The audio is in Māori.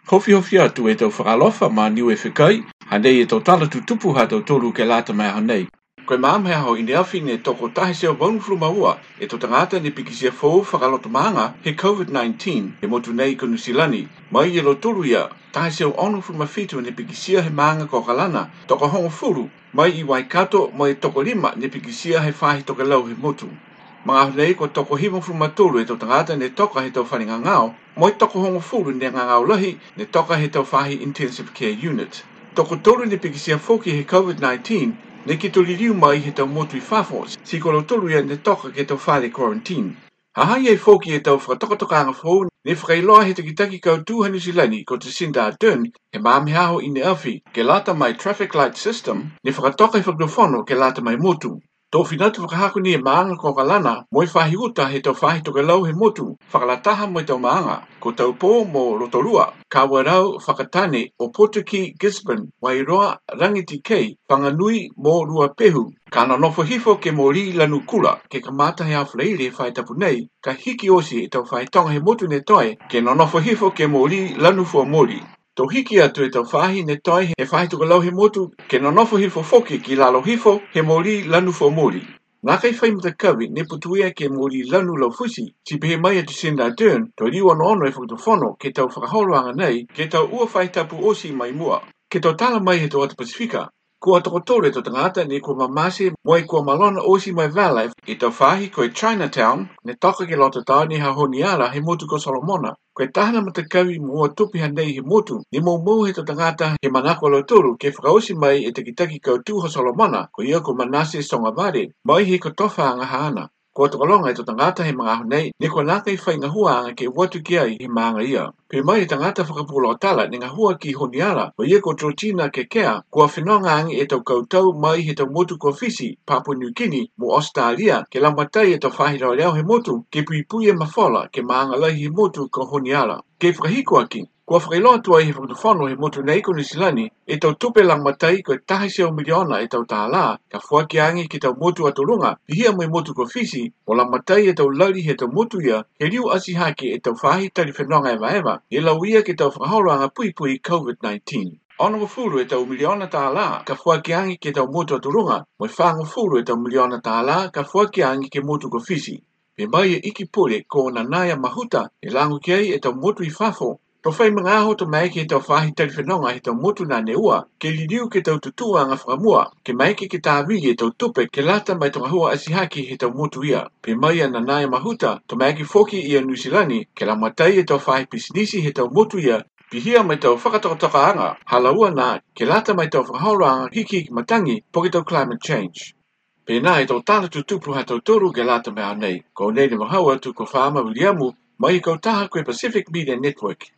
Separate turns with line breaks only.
Hofi atu e tau whakalofa ma niu e whikai, hanei e tau tala tutupu ha tau tolu ke lata mai hanei. Koe maamhea ho ine awhi ne toko tahe seo bonuflu maua e to tangata ne pikisia fōu whakaloto maanga he COVID-19 e motu nei ko Nusilani. Mai e lo tulu ia, tahe seo onuflu mawhitu ne pikisia he maanga ko kalana, toko hongo furu, mai i Waikato mai toko lima ne pikisia he whahi toke lau he motu. Mga nei ko toko himo frumatulu e to tangata ne toka he tau whaninga ngao, moi toko hongo furu ne ngangao lahi ne toka he tau whahi intensive care unit. Toko tolu ne pikisia foki he COVID-19 ne ki to liriu mai he tau motu I whafo, si kolo tolu ia ne toka ke tau whare quarantine. Hahai e foki e tau whakatokatokanga fōu ne whakailoa he takitaki kau tūha Nusilani ko te Jacinda Ardern he maamheaho I ne awhi ke lata mai traffic light system ne whakatoka he whakdofono ke lata mai motu. Tō whinatu whakahaku ni e maanga ko kalana moi whahi uta he tau whahi toke lau he motu whakalataha moi tau maanga ko tau pō mo Rotorua ka warau whakatane o Potuki Gisborne Wairoa Rangiti Kei Whanganui mo Rua Pehu ka nonofo hifo ke mori lanu kula ke kamata he awhleire whai tapu nei ka hiki osi e tau whai tonga he motu ne toi ke nonofo hifo ke mori lanu fua mori. Tō hiki atu e tau whahi ne toi he whahi tuka lau he motu ke nonofo hifo foki ki lalo hifo he mori lanu fua mori. Nā kai whai matakawi ne putuia ke mori lanu lau fusi si pehe mai atu Jacinda Ardern to riwa no e whakatofono ke tau whakaholoanga nei ke tau ua whai tapu osi mai mua. Ke tau tala mai he tau atu Pasifika. Kua toko tore to tangata ne kua mamase moe kua malona osi mai wala e tau whahi koe Chinatown ne toka ke loto tau ni ha honiara he motu ko Solomona. Koe tahana matakawi mua tupi hanei he motu ni mau he to tangata he manako lo tolu ke whakaosi mai e takitaki kau tuha Solomona ko ia ko manase songavare mai he ko tofa anga haana. Kua tokalonga e to tangata he mga honei ne kua naka I whai ngahua anga ke watu ki ai he maanga ia. Pe mai tangata whakapula o tala ne ngahua ki honiara o ia ko Georgina ke kea kua whenonga angi e tau kautau mai he tau motu ko Fiji, Papua New Guinea mo Australia ke lambatai e tau whahi rau leo he motu ke puipui e mawhola ke maanga lai he motu ko honiara. Ke whakahiko aki. Kua whakailoa tua I he whakatofono he motu nei ko Nusilani e tau tupe lang matai ko tahi seo miliona e tau tāla ka whuaki angi ki tau motu atolunga pihia mai motu ko Fiji o lang matai e tau lari he tau motu ia he liu asi hake e tau whahi tari whenonga eva e lau ia ki tau whakaholoanga pui COVID-19. Ono mo furu e tau miliona tāla ka whuaki angi ki tau motu atolunga moi whango furu e tau miliona tāla ka whuaki angi ki motu ko Fiji. Pe mai e iki pule ko Nanaia Mahuta e langu kei e tau motu I whafo. To whai mga aho to mai ke tau whahi tari whenonga he tau motu nā neua, ke liriu ke tau tutua anga whakamua, ke mai ke tāwiri e tau tupe ke lata mai tonga hua asihaki he tau motu ia. Pe mai a Nanaia Mahuta, to mai ke foki ia Nusilani, ke la matai e tau whahi pisinisi he tau motu ia, pihia mai tau whakatoka anga, halaua nā, ke lata mai tau whakahaura anga hiki matangi, poki tau climate change. Pe nā e tau tala tutupu ha tau toru ke lata mea nei, ko nei ni mahaua tu ko whaama Williamu, mai I kau taha koe Pacific Media Network.